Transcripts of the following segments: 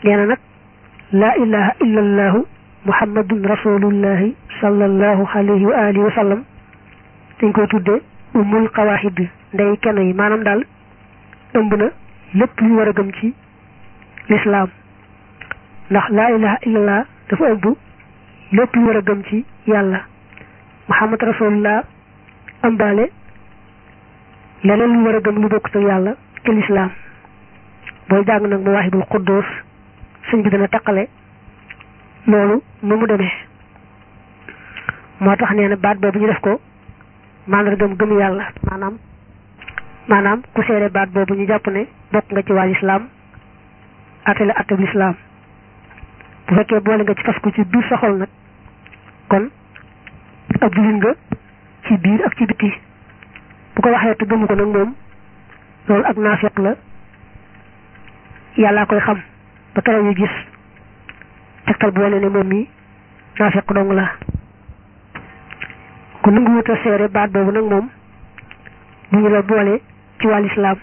nee na nag laa ilaha illa allahu muhammadun rasulullahi sallallahu alayhi wa alihi wa sallam dañ koy tudde umul qawaahid ndey kenn yi maanaam daal ëmb na lépp lu war a gëm ci lislaam ndax laa ilaha illallah dafa ëmb lépp lu war a gëm ci yàlla muhammad rasulullah ëmbaale leneen lu war a gëm lu bokkut ak yàlla ci lislaam booy jàng nag mawaahibul quddus sëñ bi dana taqale loolu nu mu demee moo tax nee na baat boobu ñu def ko mandargam gëm yàlla maanaam ku seede baat boobu ñu jàpp ne bokk nga ci waa lislaam ate la ateb lislaam bu fekkee boole nga ci fas ko ci biir sa xol nag kon ab jullit nga ci biir ak ci biti bu ko waxee te gëmu ko nag moom loolu ak naafeq la yàllaa koy xam ba keroog ñu gis tegtal bu wane ne moom mi naafeq dong la ku nangu wut a seere baat boobu nag moom bu ñu la boole ci wàll islaam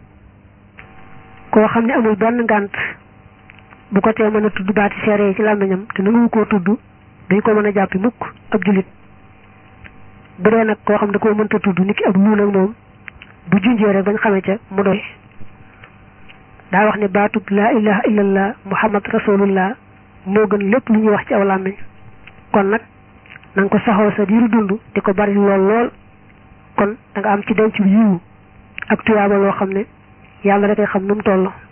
koo xam ne amul benn ngànt bu ko tee mën a tudd baati seere yi ci làmmiñam te nangu koo tudd dañ ko mën a jàppi mukk ab jullit bu dee nag koo xam ne koo mënta tudd niki ab luu nag moom bu junjee rek bañ xamee ca mu doy daa wax ne baatub laa ilaha illallah muhammad rasulullah moo gën lépp lu ñuy wax ci aw làmmiñ kon nag na nga ko saxoo sa diiru dund di ko bari lool kon da nga am ci denc bi yiwu ak tuyaaba loo xam ne yàlla da koy xam nu mu toll